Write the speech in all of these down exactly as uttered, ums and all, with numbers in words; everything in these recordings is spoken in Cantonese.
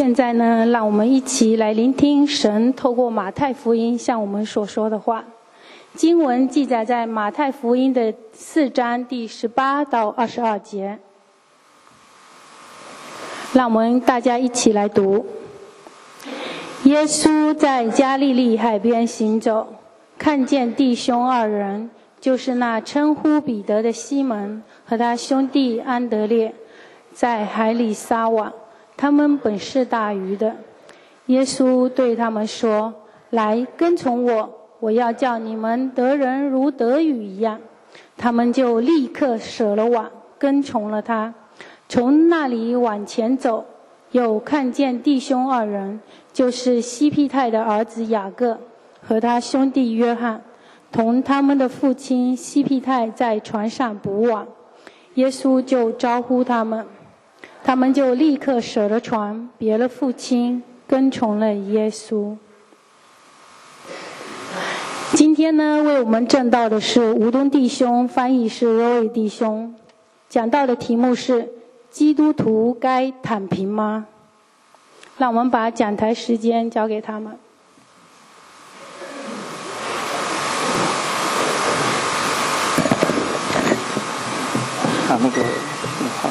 现在呢，让我们一起来聆听神透过马太福音向我们所说的话。经文记载在马太福音的四章第十八到二十二节。让我们大家一起来读。耶稣在加利利海边行走，看见弟兄二人，就是那称呼彼得的西门和他兄弟安德烈，在海里撒网，他们本是打鱼的。耶稣对他们说：来，跟从我，我要叫你们得人如得鱼一样。他们就立刻舍了网，跟从了他。从那里往前走，又看见弟兄二人，就是西庇太的儿子雅各和他兄弟约翰，同他们的父亲西庇太在船上捕网。耶稣就招呼他们，他们就立刻舍了船，别了父亲，跟从了耶稣。今天呢，为我们证道的是吴东弟兄，翻译是罗伟弟兄。讲道的题目是：基督徒该躺平吗？让我们把讲台时间交给他们。 啊，那个，好。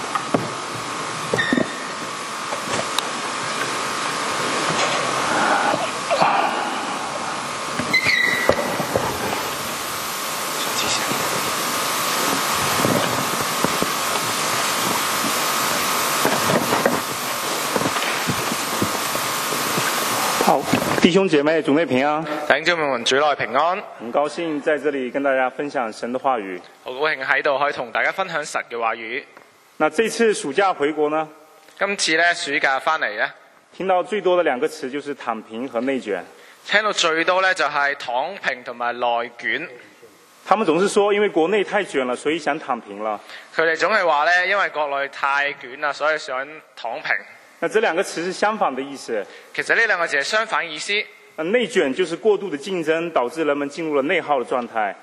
好，弟兄姐妹，主内平安。 弟兄姊妹們，主內平安。 很高興在這裡跟大家分享神的話語。 好高興喺度可以同大家分享神嘅話語。 那這次暑假回國呢？ 今次咧暑假翻嚟咧， 聽到最多的兩個詞就是躺平和內卷。 聽到最多咧就係躺平同埋內卷。 他們總是說，因為國內太卷了，所以想躺平了。 佢哋總係話咧，因為國內太卷啦，所以想躺平。 那這兩個詞是相反的意思。 其實呢兩個字係相反意思。 內卷就是過度的競爭，導致人們進入了內耗的狀態。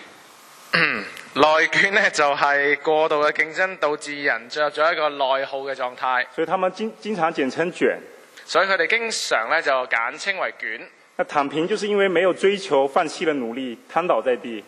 內卷呢就係過度嘅競爭，導致人進入咗一個內耗嘅狀態。 所以他們經經常簡稱卷。 所以佢哋經常咧就簡稱為卷。 那躺平就是因為沒有追求，放棄了努力，癱倒在地。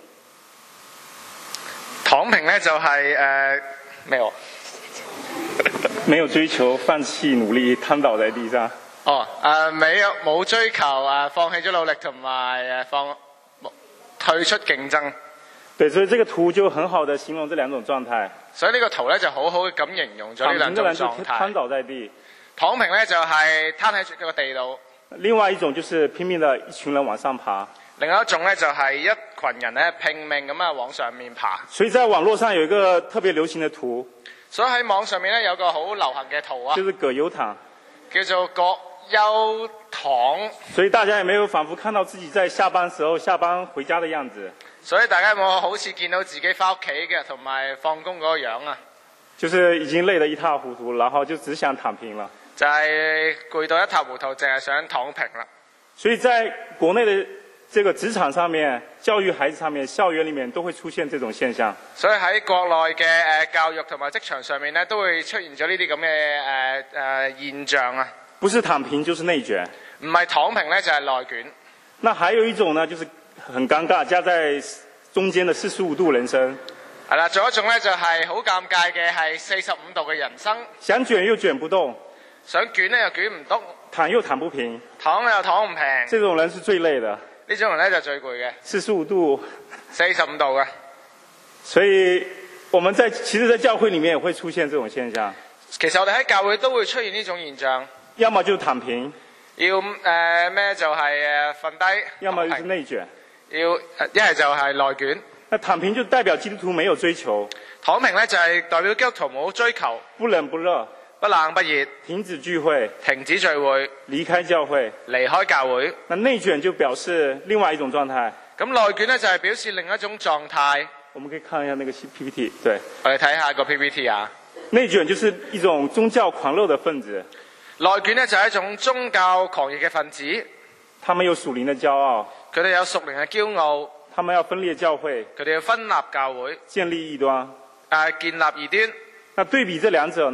躺平呢就係誒咩喎？ 沒有追求，放棄努力，癱倒在地上。 哦，誒沒有冇追求誒，放棄咗努力同埋誒放退出競爭。 對，所以這個圖就很好的形容這兩種狀態。 所以呢個圖咧就好好咁形容咗呢兩種狀態。 癱倒在地。 躺平咧就係攤喺個地度。 另外一種就是拼命的一群人往上爬。 另外一種咧就係一群人咧拼命咁啊往上面爬。 所以在網絡上有一個特別流行的圖。 所以喺網上面咧有個好流行嘅圖啊， 就是葛優躺， 叫做葛優躺。 所以大家有沒有仿佛看到自己在下班時候下班回家的樣子？ 所以大家有冇好似見到自己翻屋企嘅同埋放工嗰個樣啊？ 就是已經累得一塌糊塗，然後就只想躺平了。 就係攰到一塌糊塗，淨係想躺平啦。 所以在國內的這個職場上面，教育孩子上面，校園裡面都會出現這種現象。 所以喺國內嘅誒教育同埋職場上面咧，都會出現咗呢啲咁嘅誒誒現象啊。 不是躺平就是內卷。 唔係躺平咧，就係內卷。 那還有一種呢，就是很尷尬，夾在中間的四十五度人生。 係啦，仲有一種咧就係好尷尬嘅係四十五度嘅人生。 想卷又卷不動， 想捲咧又捲唔動， 躺又躺不平， 躺又躺唔平。 這種人是最累的。 呢種人咧就最攰嘅。 四十五度， 四十五度嘅。 所以我們在其實，在教會裡面也會出現這種現象。 其實我哋喺教會都會出現呢種現象。 要麼就躺平， 要誒咩、呃、就係誒瞓低， 要麼就是內卷， 要一係就係內卷。 那躺平就代表基督徒沒有追求， 躺平咧就係代表基督徒冇追求， 不冷不熱， 不冷不熱， 停止聚會， 停止聚會， 離開教會， 離開教會。 那內卷就表示另外一種狀態。 咁內卷咧就係表示另一種狀態。 我們可以看一下那個 P P T， 對， 我哋睇下個 P P T 啊。 內卷就是一種宗教狂熱的分子。 內卷咧就係一種宗教狂熱嘅分子。 他們有屬靈的驕傲， 佢哋有屬靈嘅驕傲。 他們要分裂教會， 佢哋要分立教會， 建立異端， 誒建立異端。 那對比這兩者呢？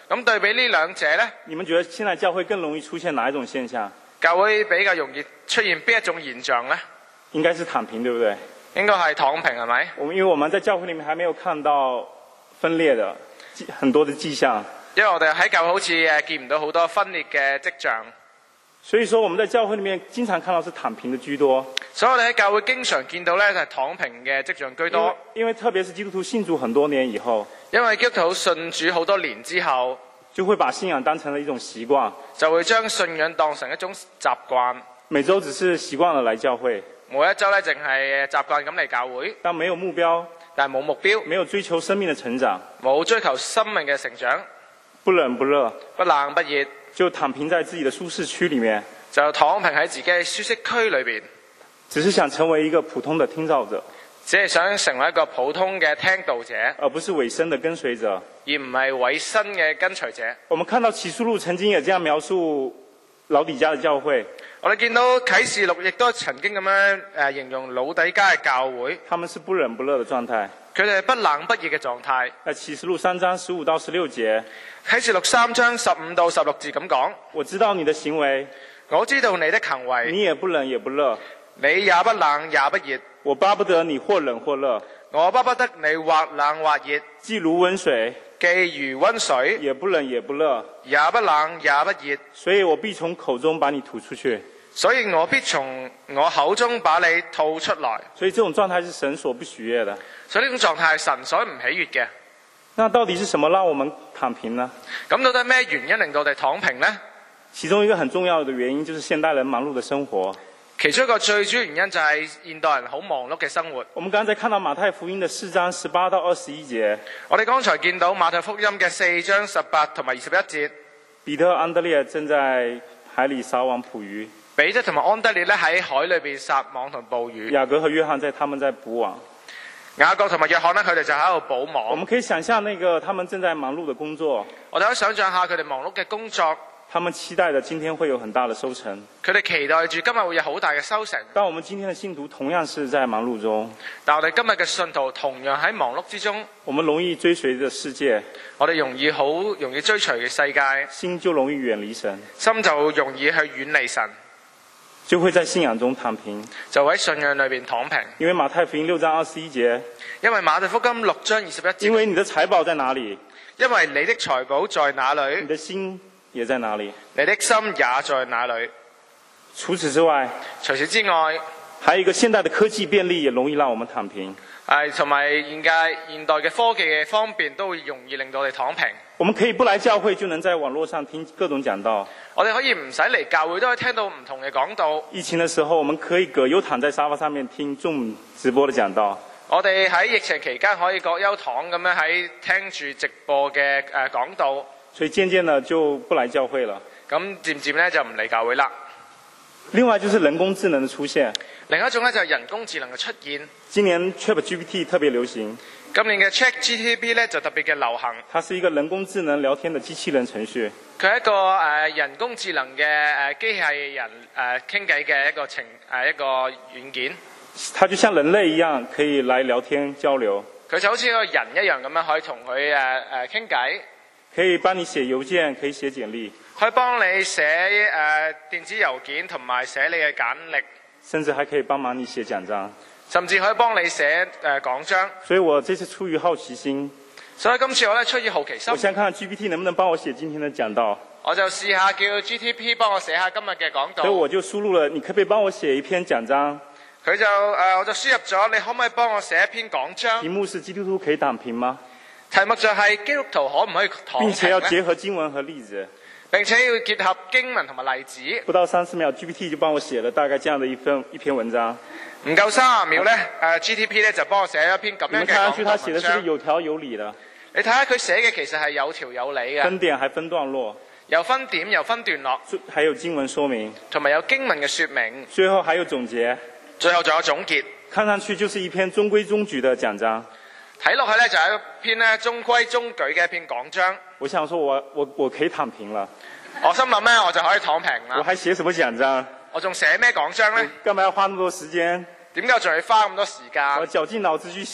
咁對比呢兩者呢， 你們覺得現在教會更容易出現哪一種現象？ 教會比較容易出現邊一種現象呢？ 應該是躺平，對不對？ 應該係躺平係咪？ 我們因為我們在教會裡面還沒有看到分裂的很多的跡象。 因為我哋喺教會好似誒見唔到好多分裂嘅跡象。 所以說我們在教會裡面經常看到是躺平的居多。 所以我哋喺教會經常見到咧就係躺平嘅跡象居多。 因為，因為特別是基督徒信主很多年以後， 因為基督徒信主好多年之後， 就會把信仰當成了一種習慣， 就會將信仰當成一種習慣。 每週只是習慣了來教會， 每一週咧淨係習慣咁嚟教會， 但沒有目標， 但係冇目標， 沒有追求生命的成長， 冇追求生命嘅成長， 不冷不熱， 不冷不熱， 就躺平在自己的舒適區裡面， 就躺平喺自己嘅舒適區裏邊， 只是想成為一個普通的聽造者， 只係想成為一個普通嘅聽道者， 而不是委身的跟隨者， 而唔係委身嘅跟隨者。 我們看到啟示錄曾經也這樣描述老底嘉的教會， 我哋見到啟示錄亦都曾經咁樣誒形容老底嘉嘅教會， 他們是不冷不熱的狀態。 佢哋係不冷不熱嘅狀態。 在啟示錄三章十五到十六節， 啟示錄三章十五到十六節咁講： 我知道你的行為， 我知道你的行為， 你也不冷也不熱， 你也不冷也不熱， 我巴不得你或冷或熱， 我巴不得你或冷或熱， 既如溫水， 既如溫水， 也不冷也不熱， 也不冷也不熱， 所以我必從口中把你吐出去。 所以我必從我口中把你吐出來。 所以這種狀態是神所不喜悅的。 所以呢種狀態係神所唔喜悅嘅。 那到底是什麼讓我們躺平呢？ 咁到底咩原因令到我哋躺平呢？ 其中一個很重要的原因就是現代人忙碌的生活。 其中一個最主要原因就係現代人好忙碌嘅生活。 我們剛才看到馬太福音的四章十八到二十一節， 我哋剛才見到馬太福音嘅四章十八同埋二十一節， 彼得、安德烈正在海裡撒網捕魚， 彼得同埋安德烈咧喺海裏邊撒網同捕魚， 雅各和約翰在他們在捕網， 雅各同埋約翰咧佢哋就喺度補網。 我們可以想象那個他們正在忙碌的工作， 我哋可以想象下佢哋忙碌嘅工作。 他們期待着今天會有很大的收成。 佢哋期待住今日會有好大嘅收成。 但我們今天的信徒同樣是在忙碌中。 但我哋今日嘅信徒同樣喺忙碌之中。 我們容易追隨着世界， 我哋容易好容易追隨嘅世界， 心就容易遠離神， 心就容易去遠離神， 就會在信仰中躺平， 就喺信仰裏邊躺平。 因為馬太福音六章二十一節， 因為馬太福音六章二十一節， 因為你的財寶在哪裡？ 因為你的財寶在哪裡？ 你的心也在哪裡？ 你的心也在哪裡？ 除此之外， 除此之外， 還有一個現代的科技便利也容易讓我們躺平。 誒，同埋現屆現代嘅科技嘅方便都會容易令到我哋躺平。 我們可以不來教會就能在網絡上聽各種講道。 我哋可以唔使嚟教會都可以聽到唔同嘅講道。 疫情的時候，我們可以葛優躺在沙發上面聽眾直播的講道。 我哋喺疫情期間可以葛優躺咁樣喺聽住直播嘅誒講道。 所以漸漸的就不來教會了。 咁漸漸咧就唔嚟教會啦。 另外就是人工智能的出現。 另一種咧就係人工智能嘅出現。 今年 ChatGPT 特別流行。 今年嘅 ChatGPT 咧就特別嘅流行。 它是一個人工智能聊天的機器人程序。 佢係一個誒、呃、人工智能嘅誒機械人誒傾偈嘅一個程誒、呃、一個軟件。 它就像人類一樣，可以來聊天交流。 佢就好似一個人一樣咁樣，可以同佢誒誒傾偈。 可以幫你寫郵件，可以寫簡歷。 可以幫你寫誒、呃、電子郵件同埋寫你嘅簡歷。 甚至還可以幫忙你寫獎章。 甚至可以幫你寫誒講章。 所以我這次出於好奇心。 所以今次我咧出於好奇心。 我想看看 G P T 能不能幫我寫今天的講道。 我就試下叫 G T P 幫我寫下今日嘅講道。 所以我就輸入了，你可不可以幫我寫一篇講章？ 佢就誒、呃、我就輸入咗，你可唔可以幫我寫一篇講章？ 題目是基督徒可以躺平嗎？ 題目就係基督徒可唔可以躺平？ 並且要結合經文和例子。 並且要結合經文同埋例子。 不到三十秒 ，G P T 就幫我寫了大概這樣的一份一篇文章。 唔夠三十秒咧，誒 G T P 咧就幫我寫一篇咁樣嘅講道文章。你們看上去，他寫的是不是有條有理的？你睇下佢寫嘅其實係有條有理嘅。 分點還分段落。 有分點又分段落。 還有經文說明。 同埋有經文嘅說明。 最後還有總結。最後仲有總結。 看上去就是一篇中規中矩的講章。 睇落去咧就係一篇咧中規中矩嘅一篇講章。 我想說我我我可以躺平了。 我心諗咧，我就可以躺平啦。 我還寫什麼講章？ 我仲寫咩講章咧？ 幹嘛要花那麼多時間？ 點解我仲要花咁多時間？ 我絞盡腦汁去想。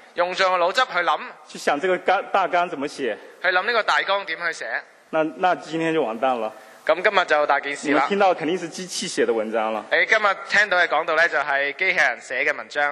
用盡個腦汁去諗， 去想這個綱大綱怎麼寫， 去諗呢個大綱點去寫。 那那今天就完蛋了。 咁今日就大件事啦。 你們聽到肯定是機器寫的文章了。 你今日聽到嘅講到咧，就係機器人寫嘅文章。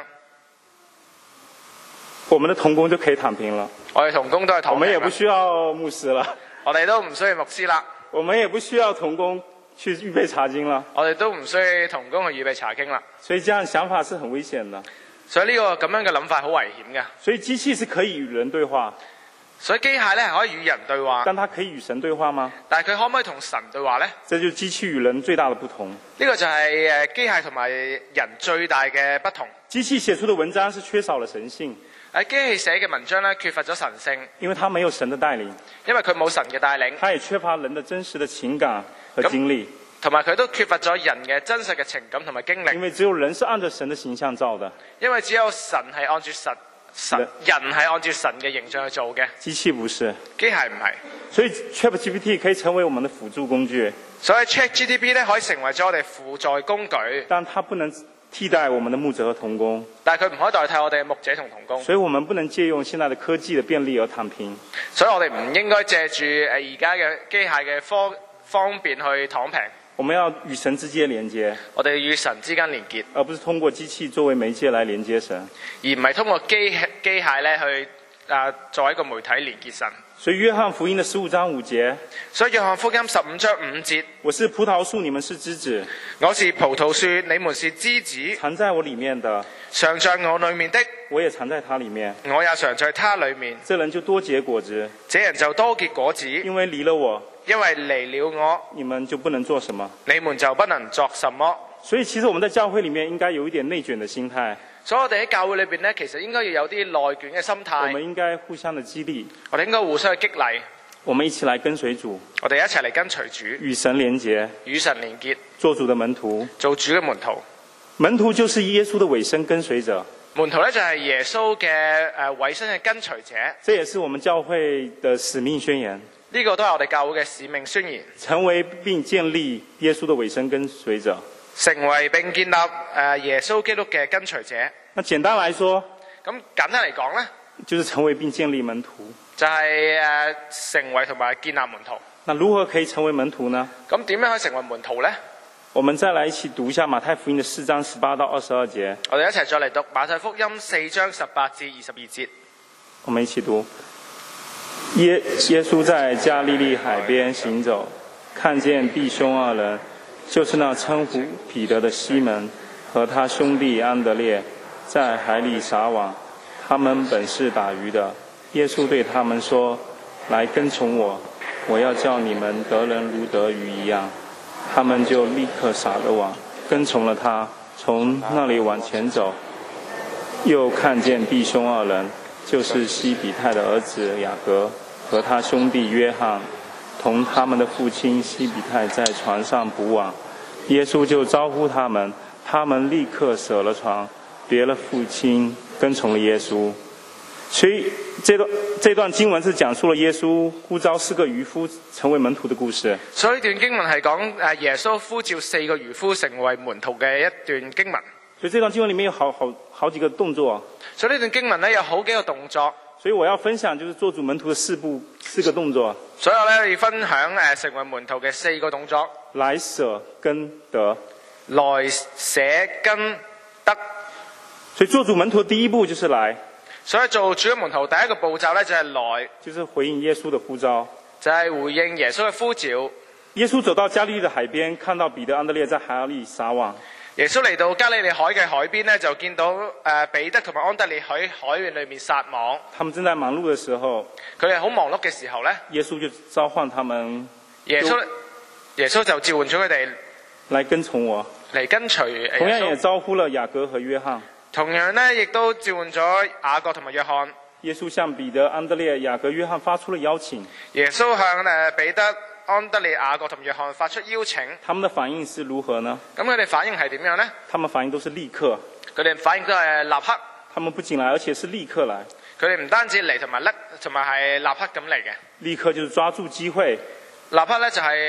我們的同工就可以躺平了。 我哋同工都係躺平。我們也不需要牧師了。 我哋都唔需要牧師啦。 我們也不需要同工去預備查經了。 我哋都唔需要同工去預備查經啦。 所以這樣想法是很危險的。 所以呢個咁樣嘅諗法好危險嘅。 所以機器是可以與人對話。 所以機械咧係可以與人對話。 但它可以與神對話嗎？ 但係佢可唔可以同神對話咧？ 這就是機器與人最大的不同。 呢個就係誒機械同埋人最大嘅不同。 機器寫出的文章是缺少了神性。 喺機器寫嘅文章咧，缺乏咗神性， 因為它沒有神的帶領， 因為佢冇神嘅帶領， 它也缺乏人的真實的情感和經歷， 同埋佢都缺乏咗人嘅真實嘅情感同埋經歷。 因為只有人是按照神的形象造的， 因為只有神係按照神神人係按照神嘅形象去做嘅， 機器不是， 機械唔係。所以 ChatGPT 可以成為我們的輔助工具， 所以 ChatGPT 咧可以成為咗我哋輔助工具， 但它不能替代我們的牧者和同工， 但係佢唔可以代替我哋嘅牧者同同工， 所以我們不能借用現在的科技的便利而躺平。 所以我哋唔應該借住誒而家嘅機械嘅科方便去躺平。 我們要與神之間連接， 我哋與神之間連結， 而不是通過機器作為媒介來連接神， 而唔係通過機機械咧去啊作為一個媒體連結神。 所以約翰福音的十五章五節， 所以約翰福音十五章五節， 我是葡萄樹，你們是枝子； 我是葡萄樹，你們是枝子。 藏在我裏面的， 常在我裏面的， 我也藏在他裏面。 我也常在他裏面。 這人就多結果子， 這人就多結果子。 因為離了我， 因為離了我， 你們就不能做什麼， 你們就不能作什麼。 所以其實我們在教會裡面應該有一點內卷的心態。 所以我哋喺教會裏邊咧，其實應該要有啲內卷嘅心態。 我們應該互相的激勵， 我哋應該互相去激勵。 我們一起來跟隨主， 我哋一齊嚟跟隨主， 與神連結， 與神連結， 做主的門徒， 做主嘅門徒。 門徒就是耶穌的委身跟隨者。 門徒咧就係耶穌嘅誒委身嘅跟隨者。 這也是我們教會的使命宣言。 呢個都係我哋教會嘅使命宣言。 成為並建立耶穌的委身跟隨者。 成為並建立誒耶穌基督嘅跟隨者。 那簡單來說， 咁簡單嚟講咧， 就是成為並建立門徒。 就係誒成為同埋建立門徒。 那如何可以成為門徒呢？ 咁點樣可以成為門徒呢？ 我們再來一起讀一下馬太福音的四章十八到二十二節。 我哋一齊再嚟讀馬太福音四章十八至二十二節。 我們一起讀。耶耶穌在加利利海邊行走，看見弟兄二人，就是那稱呼彼得的西門和他兄弟安德烈，在海裡撒網。他們本是打魚的。耶穌對他們說：來跟從我，我要叫你們得人如得魚一樣。他們就立刻撒了網，跟從了他。從那裡往前走，又看見弟兄二人，就是西比泰的兒子雅各和他兄弟約翰，同他們的父親西比泰在船上捕網。耶穌就招呼他們，他們立刻捨了船，別了父親，跟從了耶穌。所以這段這段經文是講述了耶穌呼召四個漁夫成為門徒的故事。 所以呢段經文係講誒耶穌呼召四個漁夫成為門徒嘅一段經文。 所以這段經文裡面有好好好幾個動作。 所以呢段經文咧有好幾個動作。 所以我要分享就是做主門徒的四步四個動作。 所以我咧要分享誒成為門徒嘅四個動作。 來捨跟得。 來捨跟得。 所以做主門徒的第一步就是來。 所以做主嘅門徒第一個步驟咧就係來， 就是回應耶穌的呼召， 就係回應耶穌嘅呼召。 耶穌走到加利利的海邊，看到彼得、安德烈在海裡撒網。 耶穌嚟到加利利海嘅海邊咧，就見到誒彼得同埋安德烈喺海裏面撒網。 他們正在忙碌嘅時候， 佢哋好忙碌嘅時候咧， 耶穌就召喚他們。 耶穌耶穌就召喚咗佢哋來跟從我， 嚟跟隨耶穌。 同樣也招呼了雅各和約翰。 同樣咧，亦都召喚咗雅各同埋約翰。 耶穌向彼得、安德烈、雅各、約翰發出了邀請。 耶穌向誒彼得、安德烈、雅各同約翰發出邀請。 他們的反應是如何呢？ 咁佢哋反應係點樣呢？ 他們反應都是立刻。 佢哋反應都係立刻。 他們不僅來，而且是立刻來。 佢哋唔單止嚟，同埋甩，同埋係立刻咁嚟嘅。 立刻就是抓住機會。 立刻咧就係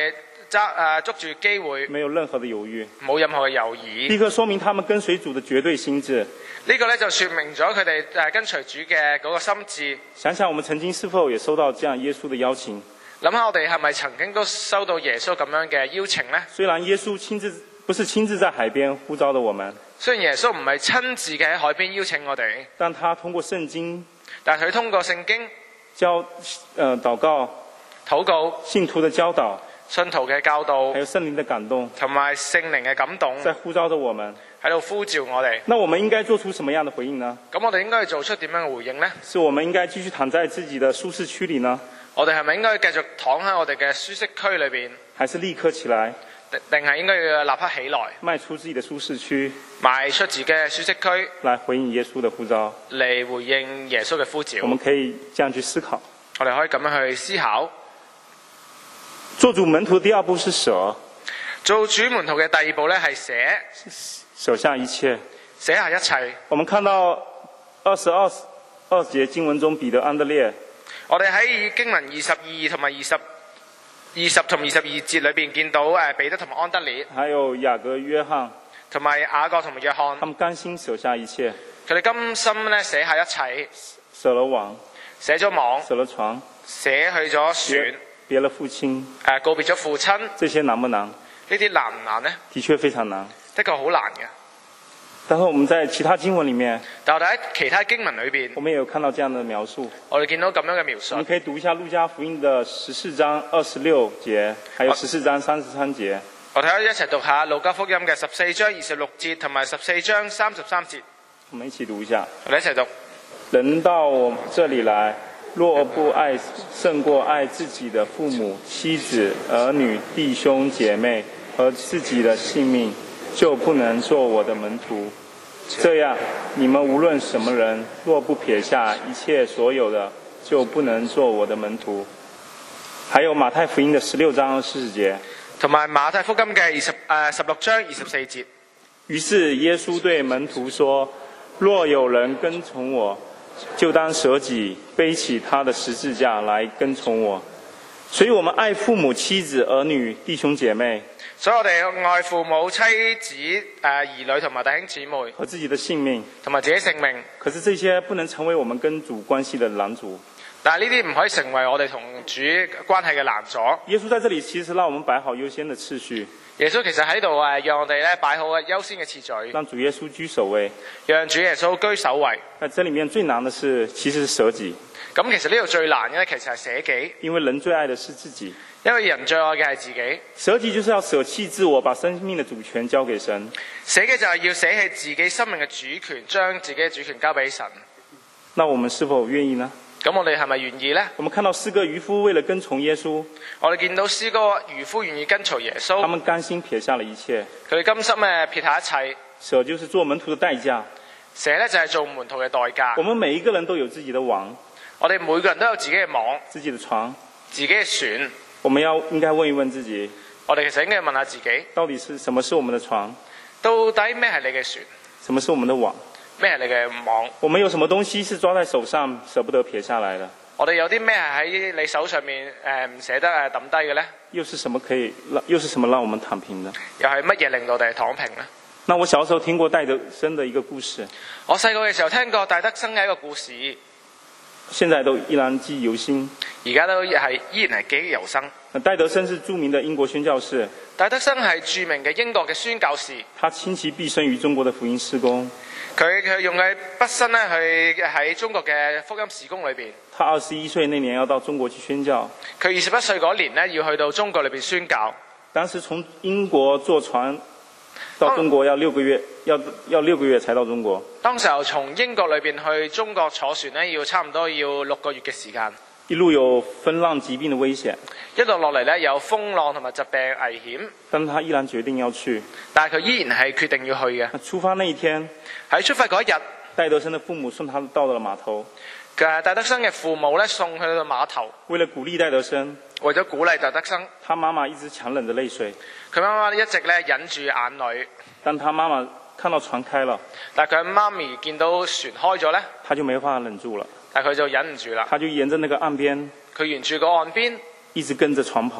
揸誒捉住機會， 沒有任何的猶豫， 冇任何嘅猶豫。 立刻說明他們跟隨主的絕對心志。 呢個咧就說明咗佢哋誒跟隨主嘅嗰個心志。 想想我們曾經是否也收到這樣耶穌的邀請？ 諗下我哋係咪曾經都收到耶穌咁樣嘅邀請呢？ 雖然耶穌親自不是親自在海邊呼召的我們， 雖然耶穌唔係親自嘅喺海邊邀請我哋， 但他通過聖經， 但佢通過聖經教呃禱告、 禱告、 信徒的教導、 信徒嘅教導， 還有聖靈的感動， 同埋聖靈嘅感動， 在呼召着我們， 喺度呼召我哋。 那我們應該做出什麼樣的回應呢？ 咁我哋應該做出點樣嘅回應呢？ 是我們應該繼續躺在自己的舒適區裏呢？ 我哋係咪應該繼續躺喺我哋嘅舒適區裏邊？ 還是立刻起來？ 定係應該要立刻起來， 邁出自己的舒適區， 邁出自己嘅舒適區， 來回應耶穌的呼召， 嚟回應耶穌嘅呼召。 我們可以這樣去思考。 我哋可以咁樣去思考。 做主門徒的第二步是捨， 做主門徒嘅第二步咧係捨， 捨下一切， 捨下一切。 我們看到二十二二節經文中彼得安德烈， 我哋喺經文二十二同埋二十。二十同二十二節裏邊見到誒彼得同埋安德烈， 還有雅各、約翰， 同埋雅各同埋約翰， 他們甘心捨下一切， 佢哋甘心咧捨下一切， 捨了網， 捨咗網， 捨了床， 捨去咗船， 別了父親， 誒告別咗父親， 這些難不難？ 呢啲難唔難呢？ 的確非常難， 的確好難嘅。 但是我們在其他經文裡面， 但我哋喺其他經文裏邊， 我們也有看到這樣的描述。 我哋見到咁樣嘅描述。 我們可以讀一下路加福音的十四章二十六節，還有十四章三十三節。 我哋可以一齊讀下路加福音嘅十四章二十六節同埋十四章三十三節。 我們一起讀一下。 我哋一齊讀。 人到我這裡來，若不愛勝過愛自己的父母、妻子、兒女、弟兄姐妹和自己的性命，就不能做我的門徒。這樣，你們無論什麼人，若不撇下一切所有的，就不能做我的門徒。還有馬太福音的十六章四十節，同埋馬太福音嘅二十誒十六章二十四節。於是耶穌對門徒說：若有人跟從我，就當捨己，背起他的十字架來跟從我。所以我們愛父母、妻子、兒女、弟兄姐妹。所以我哋愛父母、妻子、誒兒女同埋弟兄姊妹，和自己的性命，同埋自己性命。可是這些不能成為我們跟主關係的攔阻。但係呢啲唔可以成為我哋同主關係嘅攔阻。耶穌在這裡其實讓我們擺好優先的次序。耶穌其實喺度誒，讓我哋咧擺好優先嘅次序，讓主耶穌居首位，讓主耶穌居首位。那這裡面最難的是，其實是捨己。咁其實呢度最難嘅咧，其實係捨己。因為人最愛的是自己。因為人最愛嘅係自己。捨己就是要捨棄自我，把生命的主權交給神。捨己就係要捨棄自己生命嘅主權，將自己嘅主權交俾神。那我們是否願意呢？咁我哋係咪願意呢？我們看到詩歌漁夫為了跟從耶穌，我哋見到詩歌漁夫願意跟隨耶穌，他們甘心撇下了一切。佢哋甘心誒撇下一切。捨就是做門徒的代價。捨咧就係做門徒嘅代價。我們每一個人都有自己的網，我哋每個人都有自己嘅網，自己的床，自己嘅船。我們要應該問一問自己，我哋其實應該問下自己，到底是什麼是我們的床？到底咩係你嘅船？什麼是我們的網？咩係你嘅網？我們有什麼東西是抓在手上捨不得撇下來的？我哋有啲咩係喺你手上面誒唔捨得誒抌低嘅咧？又是什麼可以讓又是什麼讓我們躺平的？又係乜嘢令到我哋躺平咧？那我小時候聽過戴德生的一個故事。我細個嘅時候聽過戴德生嘅一個故事。現在都依然記憶猶新，而家都係依然係記憶猶新。戴德生是著名的英國宣教士，戴德生係著名嘅英國嘅宣教士。他傾其畢生於中國嘅福音事工，佢佢用佢畢生咧去喺中國嘅福音事工裏邊。他二十一歲那年要到中國去宣教，佢二十一歲嗰年咧要去到中國裏邊宣教。當時從英國坐船到中國要六個月，要要六個月才到中國。當時候從英國裏邊去中國坐船咧，要差唔多要六個月嘅時間。一路有風浪疾病的危險，一路落嚟咧有風浪同埋疾病危險。但他依然決定要去，但係佢依然係決定要去嘅。出發那一天，喺出發嗰一日，戴德生嘅父母送他到了碼頭。嘅戴德生嘅父母咧送佢到碼頭，為了鼓勵戴德生，為咗鼓勵戴德生，他媽媽一直強忍着淚水。佢媽媽一直咧忍住眼淚。但他媽媽看到船開了，但係佢媽咪見到船開咗咧，他就沒法忍住了。但係佢就忍唔住啦，他就沿着那個岸邊，佢沿住個岸邊一直跟着船跑，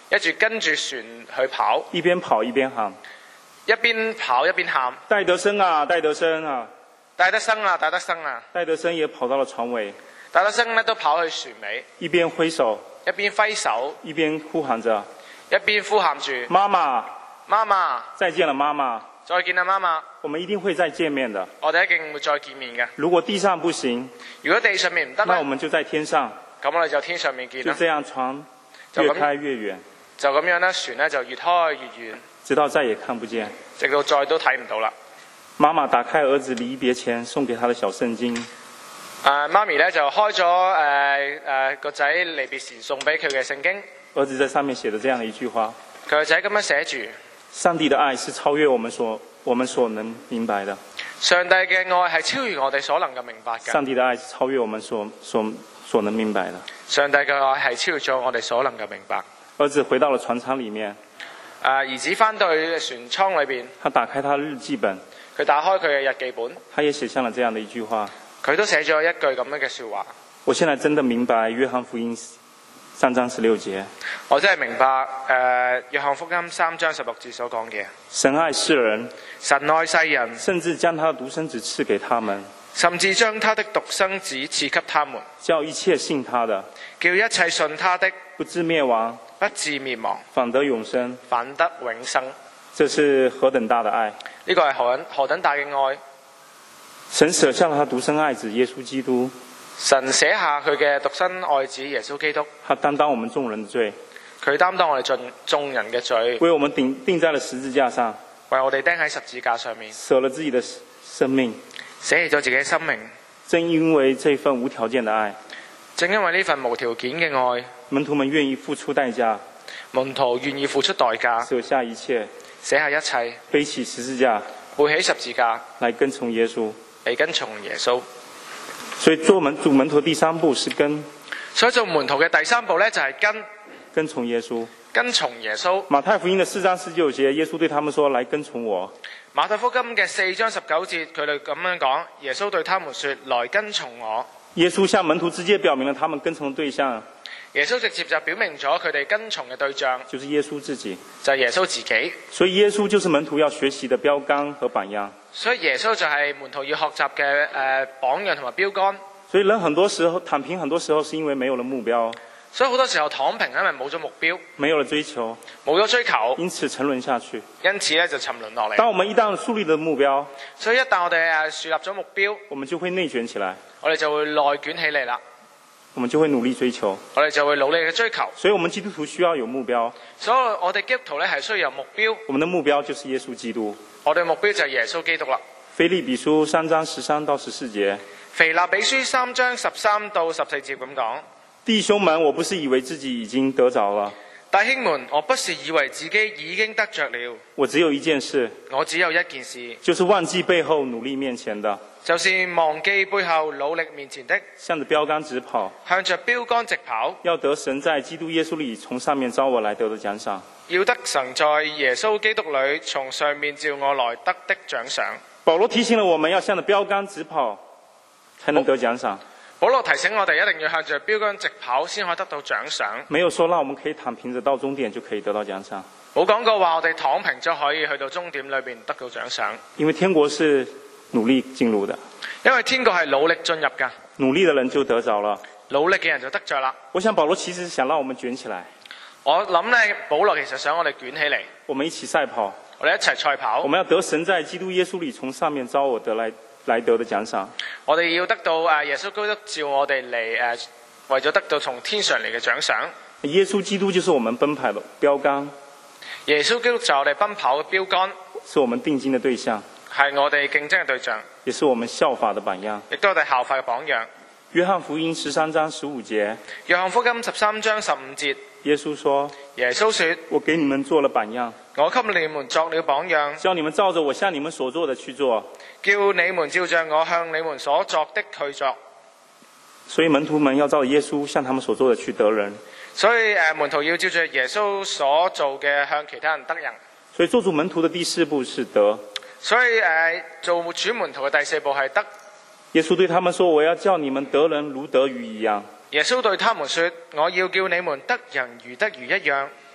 一住跟住船去跑， 一邊跑一邊喊， 一邊跑一邊喊， 戴德生啊，戴德生啊， 戴德生啊，戴德生啊， 戴德生也跑到了船尾， 戴德生呢都跑去船尾， 一邊揮手， 一邊揮手， 一邊呼喊着， 一邊呼喊住媽媽， 媽媽， 再見了媽媽， 再見啦媽媽， 我們一定會再見面的， 我哋一定會再見面嘅。 如果地上不行， 如果地上面唔得那我們就在天上， 咁我哋就天上面見啦。 就這樣船越開越遠， 就咁樣咧，船咧就越開越遠， 直到再也看不見， 直到再都睇唔到啦。 媽媽打開兒子離別前送給他的小聖經。 誒媽咪咧就開咗誒誒個仔離別前送俾佢嘅聖經。 兒子在上面寫的這樣的一句話： 佢個仔咁樣寫住： 上帝的愛是超越我們所我們所能明白的。 上帝嘅愛係超越我哋所能夠明白嘅。 上帝的愛是超越我們所所所能明白的。 上帝嘅愛係超越咗我哋所能夠明白。 兒子回到了船艙裡面。 誒兒子翻到去船艙裏邊， 他打開他的日記本。 佢打開佢嘅日記本， 他也寫下了這樣的一句話。 佢都寫咗一句咁樣嘅説話。 我現在真的明白約翰福音三章十六節。 我真係明白誒、呃、約翰福音三章十六節所講嘅。 神愛世人， 神愛世人， 甚至將他的獨生子賜給他們， 甚至將他的獨生子賜給他們， 叫一切信他的， 叫一切信他的不至滅亡， 不至滅亡， 反得永生， 反得永生。 這是何等大的愛！ 呢個係何等何等大嘅愛！ 神捨下了他獨生愛子耶穌基督， 神捨下佢嘅獨生愛子耶穌基督， 他擔當我們眾人的罪， 佢擔當我哋眾眾人嘅罪， 為我們釘釘在了十字架上， 為我哋釘喺十字架上面， 捨了自己的生命， 捨棄咗自己嘅生命。 正因為這份無條件的愛， 正因為呢份無條件嘅愛， 門徒們願意付出代價， 門徒願意付出代價， 捨下一切， 捨下一切， 背起十字架， 背起十字架， 來跟從耶穌， 嚟跟從耶穌。 所以做門主門徒第三步是跟， 所以做門徒嘅第三步呢，就係跟跟從耶穌， 跟從耶穌。 馬太福音的四章十九節，耶穌對他們說：來跟從我。 馬太福音嘅四章十九節，佢哋咁樣講，耶穌對他們說：來跟從我。 耶穌向門徒直接表明了他們跟從的對象， 耶穌直接就表明咗佢哋跟從嘅對象， 就是耶穌自己， 就係耶穌自己。 所以耶穌就是門徒要學習的標杆和榜樣。 所以耶穌就係門徒要學習嘅誒榜樣同埋標杆。 所以人很多時候躺平，很多時候是因為沒有了目標， 所以好多時候躺平，因為冇咗目標， 沒有了追求， 冇咗追求， 因此沉淪下去。 因此咧就沉淪落嚟。 當我們一旦樹立了目標， 所以一旦我哋誒樹立咗目標， 我們就會內捲起來， 我哋就會內捲起嚟啦， 我們就會努力追求， 我哋就會努力嘅追求。 所以我們基督徒需要有目標， 所以我哋基督徒咧係需要有目標。 我們的目標就是耶穌基督。 我哋目標就係耶穌基督啦。 腓立比書三章十三到十四節。 腓立比書三章十三到十四節咁講： 弟兄們，我不是以為自己已經得着了。 弟兄們，我不是以為自己已經得着了。 我只有一件事， 我只有一件事， 就是忘記背後努力面前的， 就是忘記背後努力面前的， 向着標杆直跑， 向着標杆直跑， 要得神在基督耶穌裏從上面召我來得的獎賞。 要得神在耶穌基督裏從上面召我來得的獎賞。 保羅提醒了我們要向着標杆直跑，才能得獎賞。 保羅提醒我哋一定要向着標杆直跑，先可以得到獎賞。 沒有說讓我們可以躺平着到終點就可以得到獎賞。 冇講過話我哋躺平就可以去到終點裏邊得到獎賞。 因為天國是努力進入的。 因為天國係努力進入㗎。 努力的人就得着了。 努力嘅人就得着啦。 我想保羅其實想讓我們捲起來。 我諗咧，保羅其實想我哋捲起嚟。 我們一起賽跑。 我哋一齊賽跑。 我們要得神在基督耶穌裏從上面召我得來來得的獎賞。我哋要得到誒耶穌基督召我哋嚟誒，為咗得到從天上嚟嘅獎賞。 耶穌基督就是我們奔跑的標杆。 耶穌基督就係我哋奔跑嘅標杆， 是我們定睛的對象， 係我哋競爭嘅對象， 也是我們效法的榜樣， 亦都係我哋效法嘅榜樣。 約翰福音十三章十五節。 約翰福音十三章十五節。 耶穌說： 耶穌說， 我給你們做了榜樣， 我給你們作了榜樣， 叫你們照着我向你們所做的去做， 叫你們照着我向你們所作的去作。 所以門徒們要照着耶穌向他們所做的去得人。 所以誒門徒要照着耶穌所做嘅向其他人得人。 所以做主門徒的第四步是得。 所以誒做主門徒嘅第四步係得。 耶穌對他們說：我要叫你們得人如得魚一樣。 耶穌對他們說：我要叫你們得人如得魚一樣。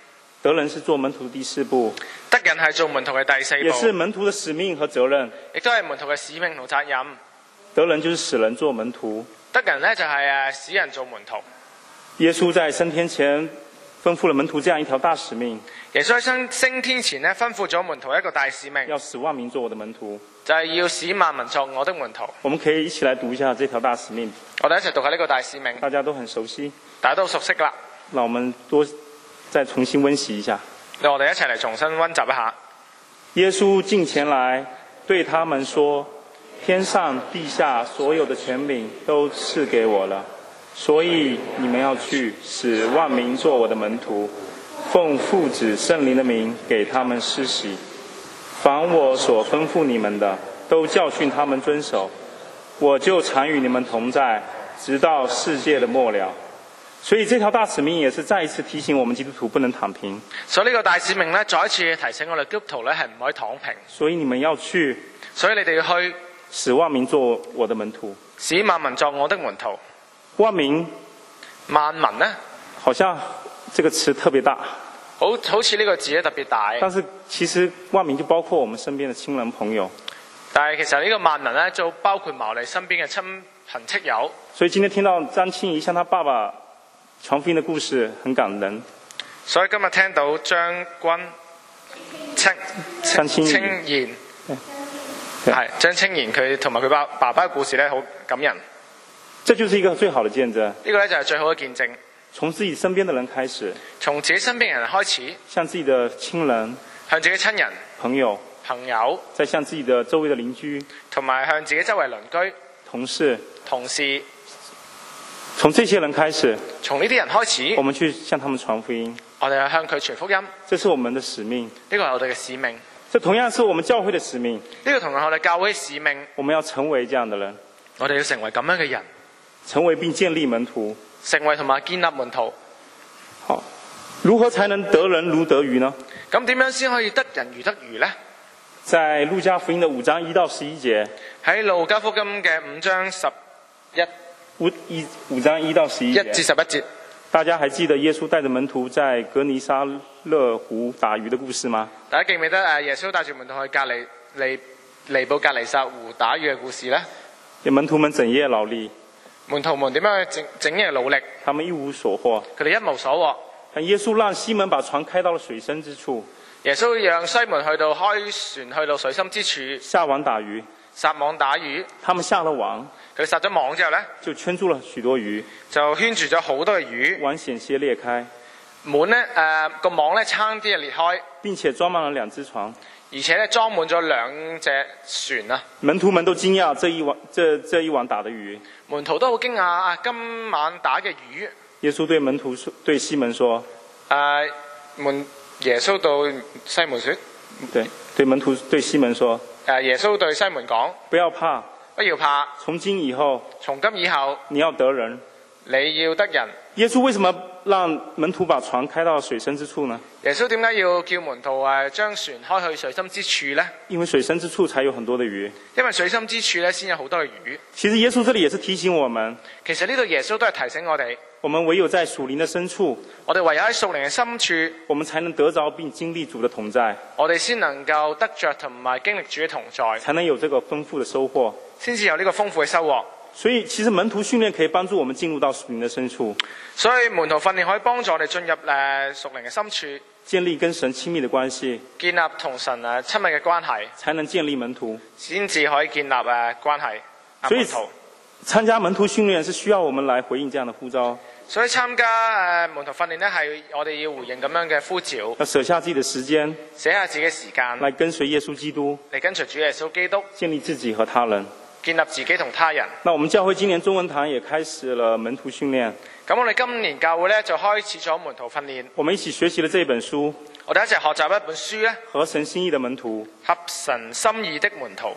得人是做門徒的第四步， 得人係做門徒嘅第四步， 也是門徒的使命和責任。 亦都係門徒嘅使命同責任。 得人就是使人做門徒， 得人呢就係誒使人做門徒。 耶穌在升天前吩咐了門徒這樣一條大使命。 耶穌喺升升天前呢，吩咐咗門徒一個大使命， 要使萬民做我的門徒， 就係要使萬民作我的門徒。 我們可以一起來讀一下這條大使命。 我哋一齊讀下呢個大使命， 大家都很熟悉， 大家都熟悉啦。 那我們多再重新溫習一下。 我哋一齊嚟重新溫習一下。 耶穌近前來對他們說：天上地下所有的權柄都賜給我了，所以你們要去，使萬民做我的門徒，奉父子聖靈的名給他們施洗。凡我所吩咐你們的，都教訓他們遵守。我就常與你們同在，直到世界的末了。所以這條大使命也是再一次提醒我們基督徒不能躺平。 所以呢個大使命呢，再一次提醒我哋基督徒呢係唔可以躺平。 所以你們要去， 所以你哋要去， 使萬民做我的門徒。 使萬民作我的門徒。 萬民， 萬民呢， 好像這個詞特別大， 好好似呢個字咧特別大。 但是其實萬民就包括我們身邊的親人朋友。 但係其實呢個萬民呢，就包括埋我哋身邊嘅親朋戚友。 所以今天聽到張清怡向他爸爸傳福音的故事，很感人。 所以今日聽到張君清清賢，係張清賢佢同埋佢爸爸爸嘅故事咧，好感人。 這就是一個最好的見證。呢個咧就係最好嘅見證。 從自己身邊的人開始， 從自己身邊人開始， 向自己的親人， 向自己親人、 朋友、 朋友， 再向自己的周圍的鄰居， 同埋向自己周圍鄰居、 同事、 同事。 從這些人開始， 從呢啲人開始， 我們去向他們傳福音。 我哋向佢傳福音， 這是我們的使命。 呢個係我哋嘅使命。 這同樣是我們教會的使命。 呢個同樣係我哋教會嘅使命。 我們要成為這樣的人。 我哋要成為咁樣嘅人， 成為並建立門徒， 成為同埋建立門徒。 好，如何才能得人如得魚呢？ 咁點樣先可以得人如得魚呢？ 在路加福音的五章一到十一節， 喺路加福音嘅五章十一。 五一五章一到十一節， 一至十一節， 大家還記得耶穌帶着門徒在格尼沙勒湖打魚的故事嗎？ 大家記唔記得誒耶穌帶住門徒去隔離尼尼布格尼撒湖打魚嘅故事呢？ 門徒們整夜勞力， 門徒們點樣去整整夜努力？ 他們一無所獲， 佢哋一無所獲。 但耶穌讓西門把船開到了水深之處， 耶穌讓西門去到開船去到水深之處， 下網打魚， 撒網打魚。 他們下了網。 佢撒咗網之後呢，就圈住了許多魚， 就圈住咗好多嘅魚。 網險些裂開， 門呢誒個網呢差啲就裂開， 並且裝滿了兩隻船， 而且呢裝滿咗兩隻船啊！ 門徒們都驚訝這一網這這一網打的魚， 門徒都好驚訝啊！今晚打嘅魚。 耶穌對門徒說對西門說： 誒門耶穌對西門說， 對對門徒對西門說： 誒耶穌對西門講， 不要怕。 不要怕， 從今以後， 從今以後， 你要得人， 你要得人。 耶穌為什麼讓門徒把船開到水深之處呢？ 耶穌點解要叫門徒誒將船開去水深之處呢？ 因為水深之處才有很多的魚。 因為水深之處咧，先有好多嘅魚。 其實耶穌這裡也是提醒我們， 其實呢度耶穌都係提醒我哋， 我們唯有在屬靈的深處， 我哋唯有喺屬靈嘅深處， 我們才能得着並經歷主的同在， 我哋先能夠得着同埋經歷主嘅同在， 才能有這個豐富的收穫， 先至有呢個豐富嘅收穫。 所以其實門徒訓練可以幫助我們進入到屬靈的深處， 所以門徒訓練可以幫助我哋進入誒屬靈嘅深處， 建立跟神親密的關係， 建立同神誒親密嘅關係， 才能建立門徒， 先至可以建立誒關係。 所以參加門徒訓練是需要我們來回應這樣的呼召。 所以參加誒門徒訓練咧，係我哋要回應咁樣嘅呼召， 要捨下自己的時間， 捨下自己嘅時間， 來跟隨耶穌基督， 嚟跟隨主耶穌基督， 建立自己和他人， 建立自己同他人。 那我們教會今年中文堂也開始了門徒訓練。 咁我哋今年教會咧就開始咗門徒訓練。 我們一起學習了這本書， 我哋一齊學習一本書咧， 合神心意的門徒， 合神心意的門徒。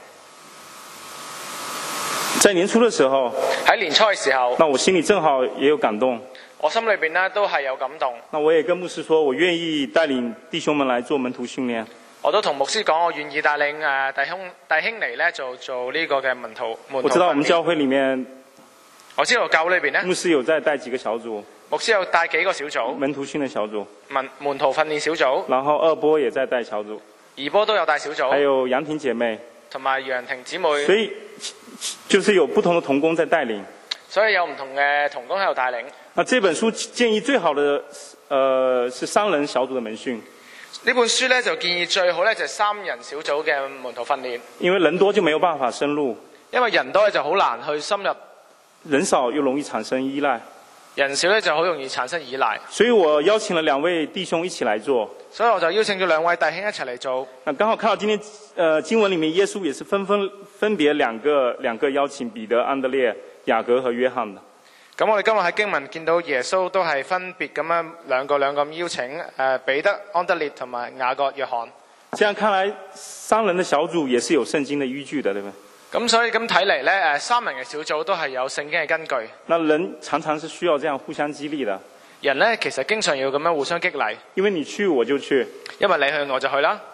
在年初的時候， 喺年初嘅時候， 那我心裏正好也有感動。 我心裏邊呢都係有感動。 那我也跟牧師說，我願意帶領弟兄們來做門徒訓練。 我都同牧師講，我願意帶領誒弟兄弟兄嚟咧做做呢個嘅門徒門徒訓練。 我知道我們教會裡面我知道教會裏邊咧， 牧師有在帶幾個小組， 牧師有帶幾個小組， 門徒訓練小組， 門門徒訓練小組， 然後二波也在帶小組， 二波都有帶小組， 還有楊婷姐妹， 同埋楊婷姊妹， 所以就是有不同的同工在帶領， 所以有唔同嘅同工喺度帶領。 那這本書建議最好的，呃，是三人小組的門訓。 呢本書咧就建議最好咧就係三人小組嘅門徒訓練， 因為人多就沒有辦法深入， 因為人多咧就好難去深入， 人少又容易產生依賴， 人少咧就好容易產生依賴。 所以我邀請了兩位弟兄一起來做， 所以我就邀請咗兩位弟兄一齊嚟做。 那剛好看到今天，呃，經文裡面耶穌也是分分分別兩個兩個邀請彼得、安德烈、雅各和約翰的。 咁我哋今日喺經文見到耶穌都係分別咁樣兩個兩個邀請誒、呃、彼得、安德烈同埋雅各、約翰。 這樣看來，三人的小組也是有聖經的依據的，對不對？ 咁所以咁睇嚟咧，誒三人嘅小組都係有聖經嘅根據。 那人常常是需要這樣互相激勵的。 人咧其實經常要咁樣互相激勵。 因為你去我就去， 因為你去我就去啦。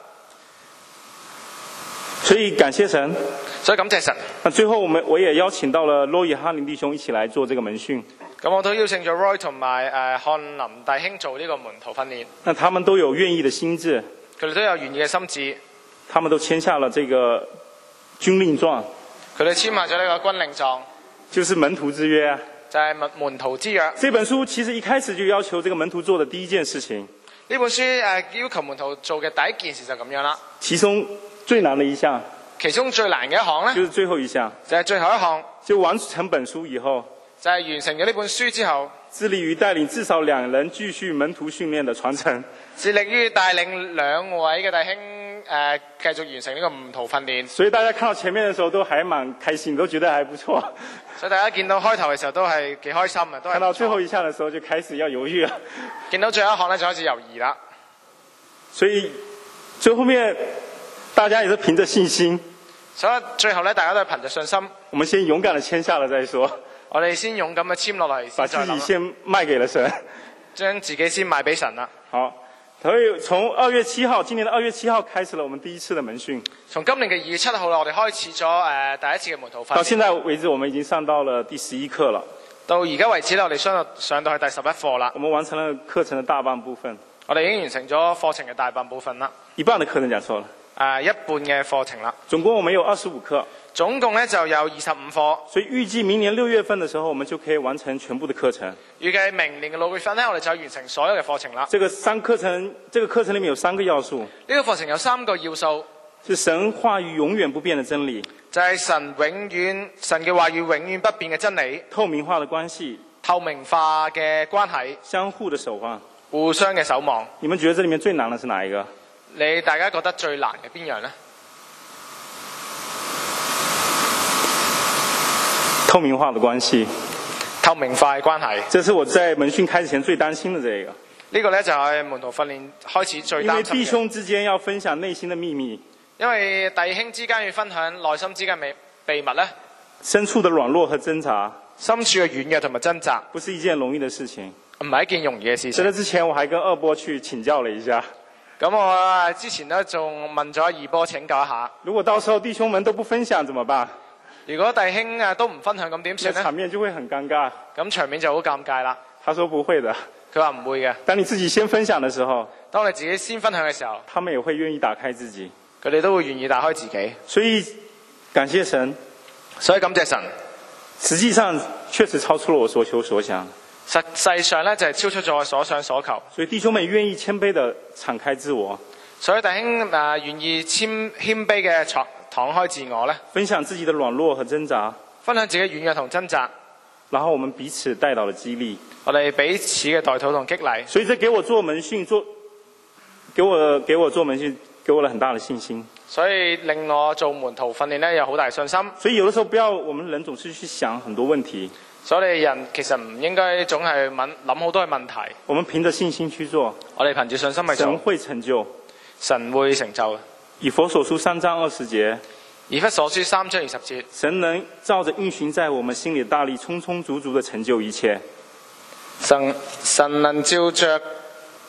所以感謝神。 所以感謝神。 那最後我們我也邀請到了羅爾哈林弟兄一起來做這個門訓。 咁我都邀請咗 Roy 同埋誒漢林弟兄做呢個門徒訓練。 那他們都有願意的心志。 佢哋都有願意嘅心志。 他們都簽下了這個軍令狀。 佢哋簽下咗呢個軍令狀。 就是門徒之約啊。 就係門門徒之約。 這本書其實一開始就要求這個門徒做的第一件事情。 呢本書誒要求門徒做嘅第一件事就咁樣啦。 其中最難的一項。 其中最難嘅一項咧， 就是最後一項， 就係最後一項， 就完成本書以後， 就係完成咗呢本書之後， 致力於帶領至少兩人繼續門徒訓練的傳承， 致力於帶領兩位嘅弟兄誒、呃、繼續完成呢個門徒訓練。 所以大家看到前面嘅時候都還蠻開心，都覺得還不錯。 所以大家見到開頭嘅時候都係幾開心啊，都係。看到最後一項嘅時候就開始要猶豫啦。 見到最後一項咧就開始猶豫啦。 所以最後面大家也是憑着信心。 所以最後咧，大家都係憑着信心。 我們先勇敢地簽下了再說。 我哋先勇敢地簽落嚟， 把自己先賣給了神， 將自己先賣俾神啦。 好，所以從二月七號，今年的二月七號開始了我們第一次的門訓。 從今年嘅二月七號啦，我哋開始咗誒、呃、第一次嘅門徒訓練。 到現在為止，我們已經上到了第十一課了。 到而家為止咧，我哋上到上到去第十一課啦。 我們完成了課程的大半部分。 我哋已經完成咗課程嘅大半部分啦。 一半的課程講錯了。 誒、呃，一半嘅課程啦。 總共我們有二十五課。 總共咧就有二十五課。 所以預計明年六月份的時候，我們就可以完成全部的課程。 預計明年嘅六月份咧，我哋就完成所有嘅課程啦。 這個三課程，這個課程裏面有三個要素。 呢個課程有三個要素。 是神話語永遠不變的真理。 就係、是、神永遠神嘅話語永遠不變嘅真理。 透明化的關係。 透明化嘅關係。 相互的守望。 互相嘅守望。 你們覺得這裏面最難的是哪一個？ 你大家覺得最難嘅邊樣呢？ 透明化的關係。 透明化嘅關係。 這是我在門訓開始前最擔心的這個。 呢個呢，就係門徒訓練開始最擔心嘅。 因為弟兄之間要分享內心的秘密。 因為弟兄之間要分享內心之間嘅秘密呢， 深處的軟弱和掙扎。 深處嘅軟弱同埋掙扎。 不是一件容易的事情。 唔係一件容易嘅事情。 在這之前我還跟二波去請教了一下。 咁我之前呢，仲問咗二波請教一下。 如果到時候弟兄們都不分享怎麼辦？ 如果弟兄啊都唔分享咁點算呢？ 場面就會很尷尬。 咁場面就好尷尬啦。 他說不會的。 佢話唔會嘅。 當你自己先分享的時候， 當你自己先分享嘅時候， 他們也會願意打開自己。 佢哋都會願意打開自己。所以感謝神。 所以感謝神。 實際上確實超出了我所求所想。 實際上咧就係超出咗我所想所求， 所以弟兄們願意謙卑地敞開自我， 所以弟兄誒願意謙謙卑嘅敞敞開自我咧， 分享自己的軟弱和掙扎， 分享自己軟弱同掙扎， 然後我們彼此帶到了激勵， 我哋彼此嘅代禱同激勵， 所以這給我做門訓做，給我給我做門訓，給我了很大的信心， 所以令我做門徒訓練咧有好大信心。 所以有的時候不要我們人總是去想很多問題。 所以人其實唔應該總係諗諗好多嘅問題。 我們憑着信心去做， 我哋憑住信心去做， 神會成就， 神會成就。 以弗所書三章二十節， 以弗所書三章二十節， 神能照着運行在我們心裡的大力，充充足足地成就一切。 神神能照着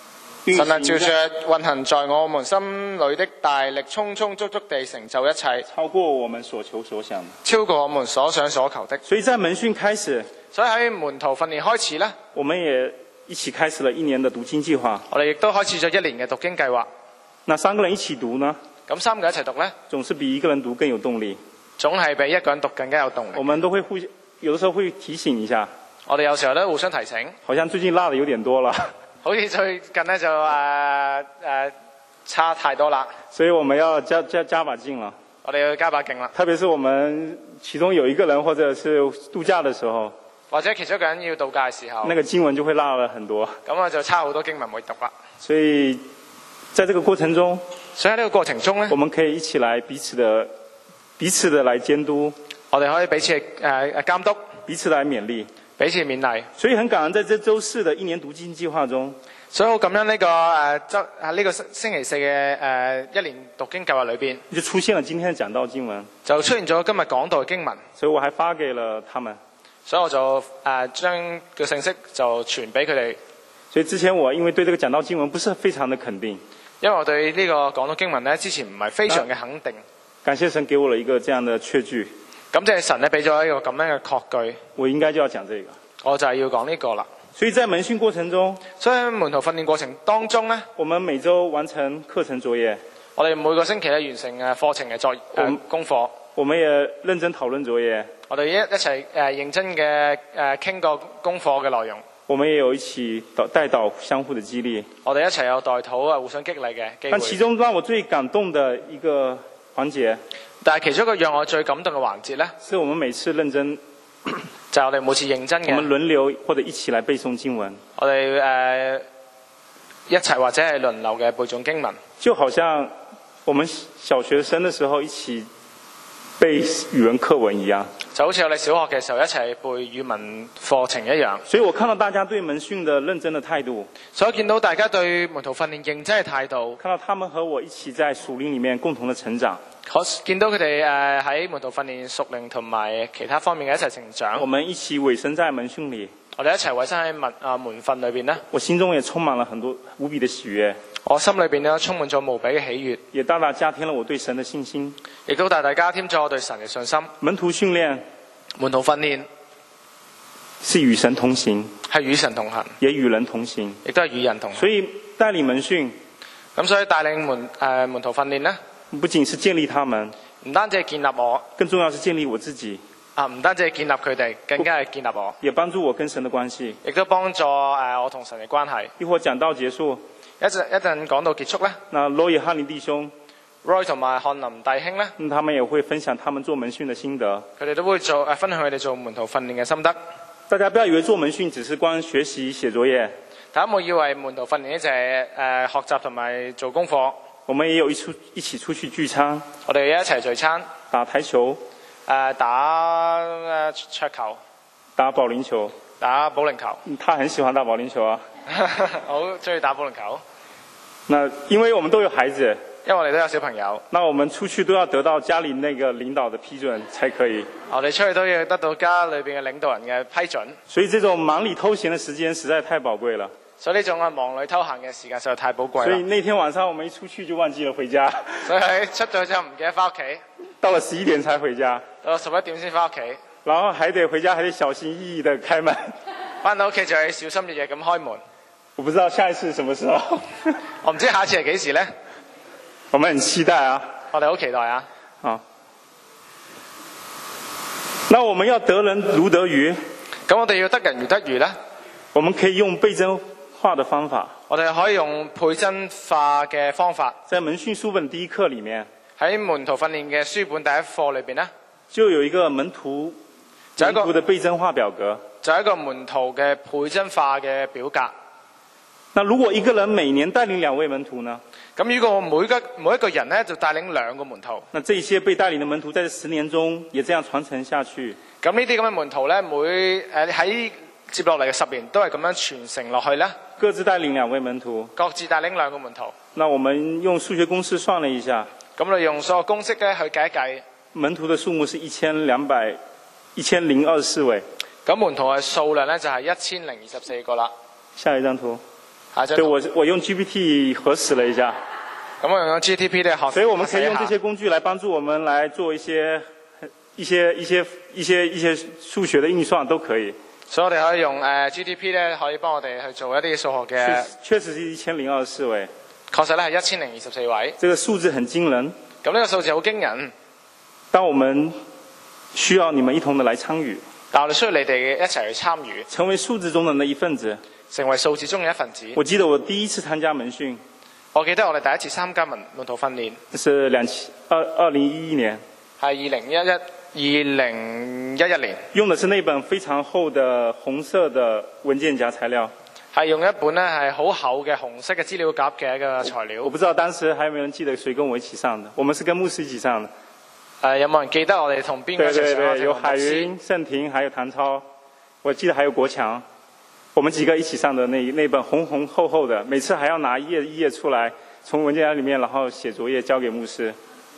神能照着運行在我們心裏的大力，充充足足地成就一切， 超過我們所求所想， 超過我們所想所求的。 所以在門訓開始， 所以喺門徒訓練開始呢， 我們也一起開始了一年的讀經計劃。 我哋亦都開始咗一年嘅讀經計劃。 那三個人一起讀呢？ 咁三個一齊讀呢， 總是比一個人讀更有動力。 總係比一個人讀更加有動力。 我們都會互，有的時候會提醒一下。 我哋有時候都互相提醒。 好像最近落得有點多了。 好似最近呢就誒誒、呃呃、差太多啦。所以我們要加加加把勁了。我哋要加把勁啦。特別是我們其中有一個人或者是度假的時候，或者其中一個人要度假嘅時候，那個經文就會落了很多。咁我就差好多經文冇讀啦。所以在這個過程中，所以喺呢個過程中呢，我們可以一起來彼此的彼此的來監督。我哋可以彼此誒誒監督，彼此來勉勵。彼此勉勵，所以很感恩在這周四的一年讀經計劃中，所以好感恩呢個誒周啊呢個星期四嘅誒一年讀經計劃裏邊，就出現了今天的講道經文，就出現咗今日講道嘅經文，所以我還發給了他們，所以我就誒將個信息就傳俾佢哋。所以之前我因為對這個講道經文不是非常的肯定，因為我對呢個講道經文呢之前唔係非常嘅肯定。感謝神給我了一個這樣的確據。咁即係神咧俾咗一個咁樣嘅確據，我應該就要講這個，我就係要講呢個啦。所以在門訓過程中，所以喺門徒訓練過程當中呢，我們每週完成課程作業，我哋每個星期咧完成誒課程嘅作誒功課，我們也認真討論作業，我哋一一齊誒認真嘅誒傾過功課嘅內容，我們也有一起代禱相互的激勵，我哋一齊有代禱啊互相激勵嘅機會。但其中讓我最感動的一個環節，但係其中一個讓我最感動嘅環節呢，是我們每次認真，就係我哋每次認真嘅，我們輪流或者一起來背誦經文。我哋誒、呃、一齊或者係輪流嘅背誦經文，就好像我們小學生嘅時候一起背語文課文一樣，就好似我哋小學嘅時候一齊背語文課程一樣。所以我看到大家對門訓的認真的態度，所以見到大家對門徒訓練認真嘅態度，看到他們和我一起在屬靈裡面共同的成長。我見到佢哋誒喺門徒訓練屬靈同埋其他方面嘅一齊成長。我們一起委身在門訓裡，我哋一齊委身喺門啊門訓裏邊呢，我心中也充滿了很多無比的喜悅。我心裏邊呢充滿咗無比嘅喜悅，也大大加添了我對神的信心，亦都大大加添咗我對神嘅信心。門徒訓練，門徒訓練是與神同行，係與神同行，也與人同行，亦都係與人同行。所以帶領門訓，咁所以帶領門誒、呃、門徒訓練呢，不僅是建立他們，唔單止係建立我，更重要是建立我自己。啊，唔單止係建立佢哋，更加係建立我，也幫助我跟神的關係，亦都幫助誒、呃、我同神嘅關係。一會講到結束，一陣一陣講到結束咧，那羅野漢林弟兄 Roy 同埋漢林弟兄咧，咁他們也會分享他們做門訓嘅心得，佢哋都會做誒、呃、分享佢哋做門徒訓練嘅心得。大家不要以為做門訓只是光學習寫作業，大家冇以為門徒訓練就係誒學習同埋做功課。我們也有一出一起出去聚餐，我哋一齊聚餐，打台球，誒、呃、打誒桌球，打保齡球，打保齡球。他很喜歡打保齡球啊，好中意打保齡球。那因為我們都有孩子，因為我哋都有小朋友，那我們出去都要得到家裏那個領導的批准才可以。我哋出去都要得到家裏邊嘅領導人嘅批准。所以這種忙裡偷閒的時間實在太寶貴了。所以呢種啊忙裡偷閒嘅時間實在太寶貴啦。所以那天晚上我們一出去就忘記了回家。所以出咗之後唔記得翻屋企，到了十一點才回家。到十一點先翻屋企，然後還得回家，還得小心翼翼地開門。翻到屋企就要小心翼翼咁開門。我不知道下一次是什麼時候。我唔知下一次係幾時呢？我們很期待啊！我哋好期待啊！好，那我們要得人如得魚，咁我哋要得人如得魚呢？我們可以用倍增化的方法，我哋可以用倍增化嘅方法。在門訓書本第一課裡面，喺門徒訓練嘅書本第一課裏邊呢，就有一個門徒門徒的倍增化表格，就係一個門徒嘅倍增化嘅表格。那如果一個人每年帶領兩位門徒呢？咁如果每個每一個人呢就帶領兩個門徒，那這些被帶領的門徒在這十年中也這樣傳承下去。咁呢啲咁嘅門徒呢，每誒喺、呃、接落嚟嘅十年都係咁樣傳承落去呢，各自帶領兩位門徒，各自帶領兩個門徒。那我們用數學公式算了一下，咁你用所有公式咧去計一計，門徒的數目是一千兩百一千零二十四位。咁門徒嘅數量呢，就係一千零二十四個啦。下一張圖。 对，我我用 G P T 核实了一下。 咁我用 G P T 嘅核， 所以我们可以用这些工具来帮助我们来做一些一些一些一些一些数学的运算都可以。 所以我哋可以用誒 G T P 咧，可以幫我哋去做一啲數學嘅。 確實是一千零二十四位。 確實咧係一千零二十四位。 這個數字很驚人。 咁呢個數字好驚人。 但我們需要你們一同的來參與。 但我哋需要你哋一齊去參與。 成為數字中的那一份子。 成為數字中嘅一份子。 我記得我第一次參加門訓。 我記得我哋第一次參加門門徒訓練。 是兩千二二零一一年。 係二零一一二零一一年。 用的是那本非常厚的紅色的文件夾材料。 係用一本咧係好厚嘅紅色嘅資料夾嘅一個材料。 我不知道當時還有沒有人記得誰跟我一起上的？我們是跟牧師一起上的。 誒有冇人記得我哋同邊個一齊上？ 對對對，有海雲、盛婷，還有譚超，我記得還有國強，我們幾個一起上的那那本紅紅厚厚的，每次還要拿一頁一頁出來，從文件夾裡面，然後寫作業交給牧師。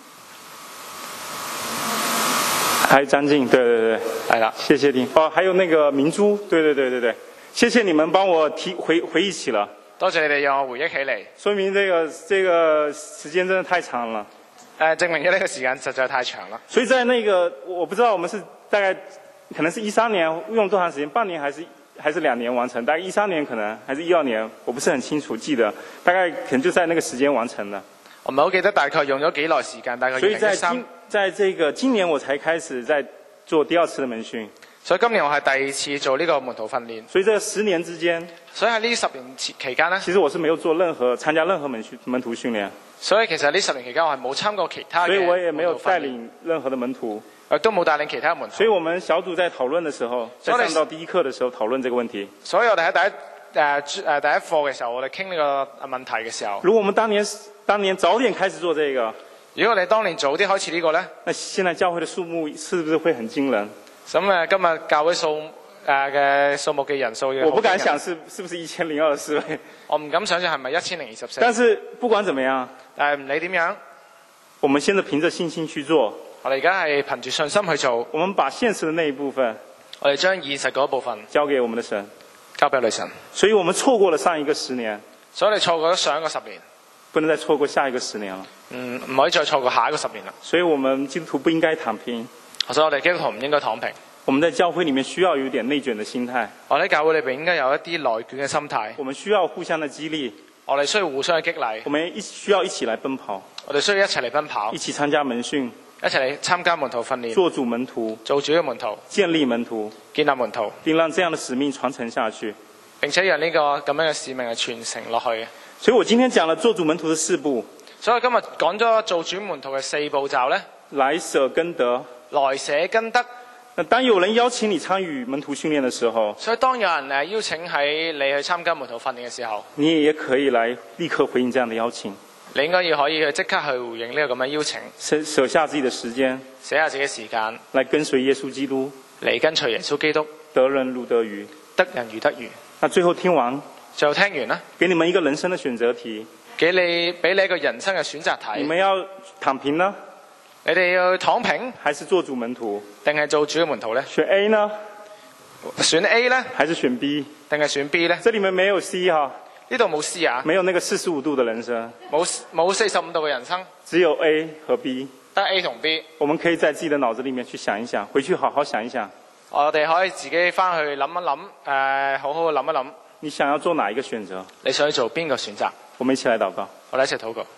還有張靜，對對對， 係啦， 謝謝你。哦，還有那個明珠，對對對對對，謝謝你們幫我提回回憶起了。 多謝你哋讓我回憶起嚟。 說明這個這個時間真的太長了。 誒，證明咗呢個時間實在太長了。 所以在那個，我不知道我們是大概可能是一三年用多長時間，半年還是還是兩年完成？大概一三年可能，還是一二年，我不是很清楚記得，大概可能就在那個時間完成的。 我唔係好記得大概用咗幾耐時間，大概二零一三。所以在今在這個今年我才開始在做第二次的門訓。 所以今年我係第二次做呢個門徒訓練。 所以這十年之間， 所以喺呢十年期間呢， 其實我是沒有做任何參加任何門訓門徒訓練。 所以其實呢十年期間我係冇參過其他嘅。 所以我也沒有帶領任何的門徒。 亦都冇帶領其他門徒。 所以我們小組在討論的時候，在上到第一課的時候討論這個問題。 所以我哋喺第一誒誒第一課嘅時候，我哋傾呢個問題嘅時候。 如果我們當年當年早點開始做這個， 如果我哋當年早啲開始呢個咧， 那現在教會的數目是不是會很驚人？ 咁誒，今日教會數誒嘅數目嘅人數， 我不敢想是是不是一千零二十四位。 我唔敢想象係咪一千零二十四。 但是不管怎麼樣， 誒唔理點樣， 我們現在憑着信心去做。 我哋而家係憑住信心去做。 我們把現實的那一部分， 我哋將現實嗰一部分交給我們的神， 交俾我哋神。 所以我們錯過了上一個十年， 所以我哋錯過咗上一個十年， 不能再錯過下一個十年了。 嗯，唔可以再錯過下一個十年啦。 所以我們基督徒不應該躺平。 所以我哋基督徒唔應該躺平。 我們在教會裡面需要有點內捲的心態。 我哋喺教會裏邊應該有一啲內捲嘅心態。 我們需要互相的激勵。 我哋需要互相嘅激勵。 我們一需要一起來奔跑。 我哋需要一齊嚟奔跑。一起參加門訓。 一齊嚟參加門徒訓練。 做主門徒。 做主嘅門徒。 建立門徒。 建立門徒。 並讓這樣的使命傳承下去。 並且讓呢個咁樣嘅使命係傳承落去。 所以我今天講了做主門徒的四步。 所以今日講咗做主門徒嘅四步驟咧。 來捨跟得。 來捨跟得。 那當有人邀請你參與門徒訓練的時候， 所以當有人誒邀請喺你去參加門徒訓練嘅時候， 你也可以來立刻回應這樣的邀請。 你應該要可以去即刻去回應呢個咁嘅邀請。捨捨下自己的時間， 捨下自己嘅時間， 來跟隨耶穌基督， 嚟跟隨耶穌基督， 得人如得魚， 得人如得魚。 那最後聽完， 最後聽完啦， 給你們一個人生的選擇題， 給你俾你一個人生嘅選擇題。 你們要躺平呢？ 你哋要躺平， 還是做主門徒？ 定係做主嘅門徒呢？ 選 A 呢？ 選 A 呢？ 還是選 B？ 定係選 B 呢？ 這裡面沒有 C 哈， 呢度冇 C 啊， 沒有那個四十五度的人生， 冇冇四十五度嘅人生， 只有 A 和 B， 得 A 同 B。 我們可以在自己的腦子裡面去想一想，回去好好想一想。 我哋可以自己翻去諗一諗，誒、呃，好好諗一諗。 你想要做哪一個選擇？ 你想做邊個選擇？ 我們一起來禱告。 我哋一齊禱告。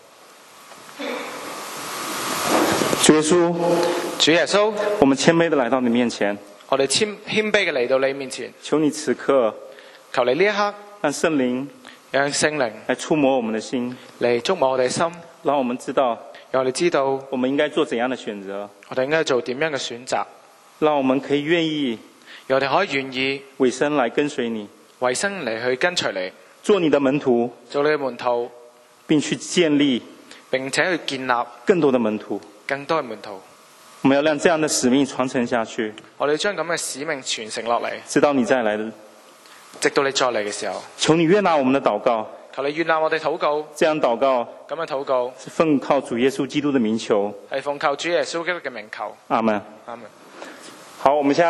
主耶穌， 主耶穌， 我們謙卑地來到你面前。 我哋謙謙卑嘅嚟到你面前。 求你此刻， 求你呢一刻， 讓聖靈， 讓聖靈來觸摸我們的心， 嚟觸摸我哋嘅心， 讓我們知道， 讓我哋知道， 我們應該做怎樣的選擇。 我哋應該做點樣嘅選擇， 讓我們可以願意， 讓我哋可以願意委身來跟隨你， 委身嚟去跟隨你， 做你的門徒， 做你嘅門徒， 並去建立， 並且去建立更多的門徒。 更多嘅門徒， 我們要讓這樣的使命傳承下去。 我哋將咁嘅使命傳承落嚟， 直到你再來的， 直到你再嚟嘅時候。 求你悅納我們的禱告， 求你悅納我哋禱告。這樣禱告， 咁樣禱告， 是奉靠主耶穌基督的名求， 係奉靠主耶穌基督嘅名求。 阿門。 阿門。 好，我們現在。